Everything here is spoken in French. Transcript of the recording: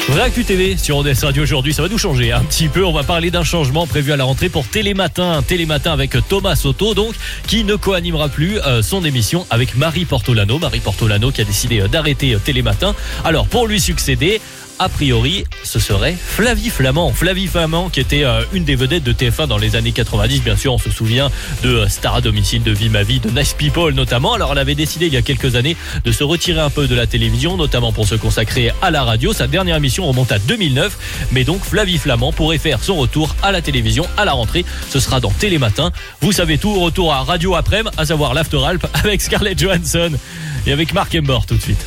Vrai Actu TV sur ODS Radio aujourd'hui, ça va nous changer un petit peu. On va parler d'un changement prévu à la rentrée pour Télématin. Télématin avec Thomas Soto, donc, qui ne co-animera plus son émission avec Marie Portolano. Marie Portolano qui a décidé d'arrêter Télématin. Alors, pour lui succéder, a priori, ce serait Flavie Flament. Flavie Flament qui était une des vedettes de TF1 dans les années 90. Bien sûr, on se souvient de Star à domicile, de Vie ma vie, de Nice People notamment. Alors, elle avait décidé il y a quelques années de se retirer un peu de la télévision, notamment pour se consacrer à la radio. Sa dernière émission remonte à 2009. Mais donc, Flavie Flament pourrait faire son retour à la télévision à la rentrée. Ce sera dans Télématin. Vous savez tout, retour à Radio Après-midi, à savoir l'After Alp avec Scarlett Johansson et avec Mark Embord tout de suite.